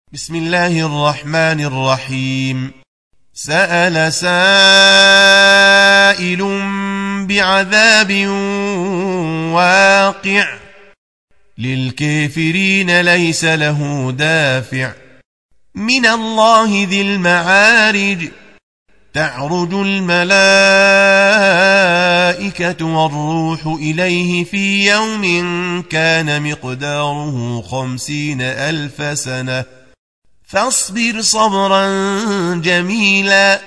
بسم الله الرحمن الرحيم. سأل سائل بعذاب واقع للكافرين ليس له دافع من الله ذي المعارج تعرج الملائكة والروح إليه في يوم كان مقداره 50,000 سنة فاصبر صبرا جميلا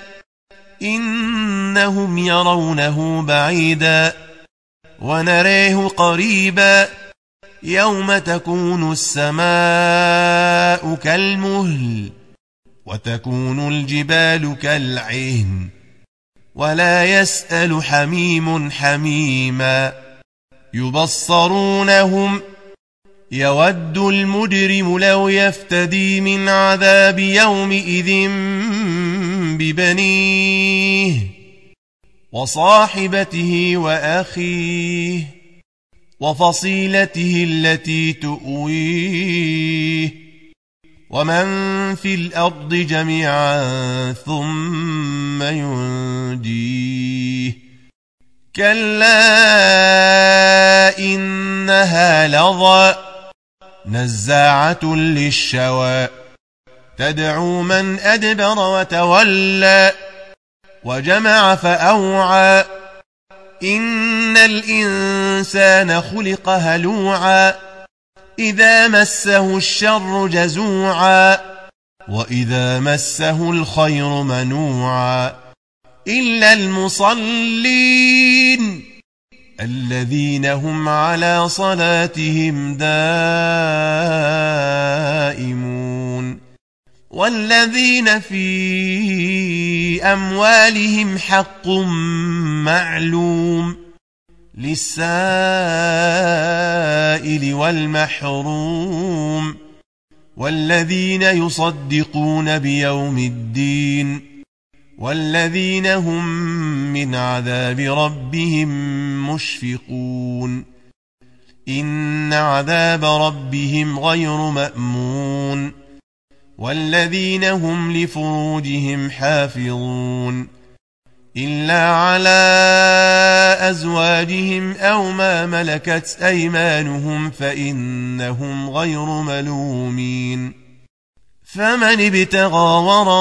إنهم يرونه بعيدا ونريه قريبا يوم تكون السماء كالمهل وتكون الجبال كالعهن ولا يسأل حميم حميما يبصرونهم يود المجرم لو يفتدي من عذاب يومئذ ببنيه وصاحبته وأخيه وفصيلته التي تؤويه ومن في الأرض جميعا ثم ينجيه كلا إنها لظى نزاعة للشوى تدعو من أدبر وتولى وجمع فأوعى إن الإنسان خلق هلوعا إذا مسه الشر جزوعا وإذا مسه الخير منوعا إلا المصلين الذين هم على صلاتهم دائمون والذين في أموالهم حق معلوم للسائل والمحروم والذين يصدقون بيوم الدين والذين هم من عذاب ربهم مشفقون إن عذاب ربهم غير مأمون والذين هم لفروجهم حافظون إلا على أزواجهم أو ما ملكت أيمانهم فإنهم غير ملومين فمن ابتغى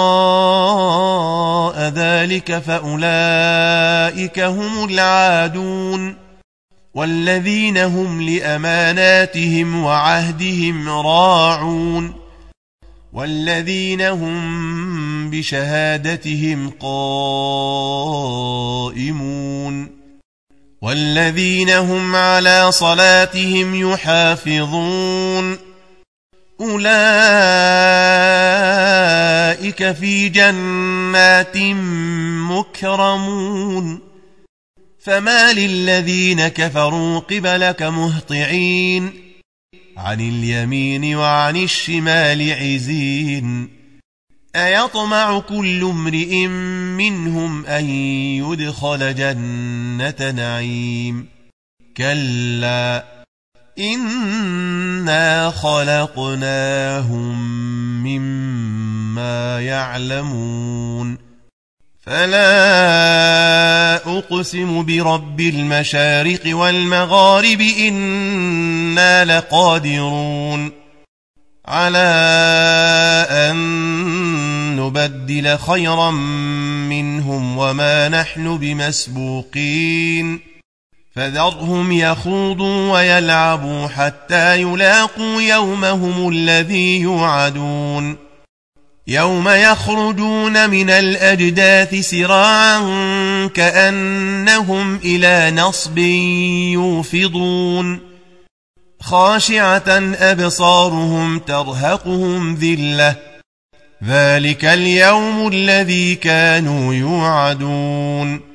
وراء ذلك فأولئك هم العادون والذين هم لأماناتهم وعهدهم راعون والذين هم بشهادتهم قائمون والذين هم على صلاتهم يحافظون أولئك في جنات مكرمون فما للذين كفروا قبلك مهطعين عن اليمين وعن الشمال عزين أيطمع كل امرئ منهم أن يدخل جنة نعيم كلا إنا خلقناهم مما يعلمون فلا أقسم برب المشارق والمغارب إنا لقادرون على أن نبدل خيرا منهم وما نحن بمسبوقين فذرهم يخوضوا ويلعبوا حتى يلاقوا يومهم الذي يوعدون يوم يخرجون من الأجداث سراعا كأنهم إلى نصب يوفضون خاشعة أبصارهم ترهقهم ذلة ذلك اليوم الذي كانوا يوعدون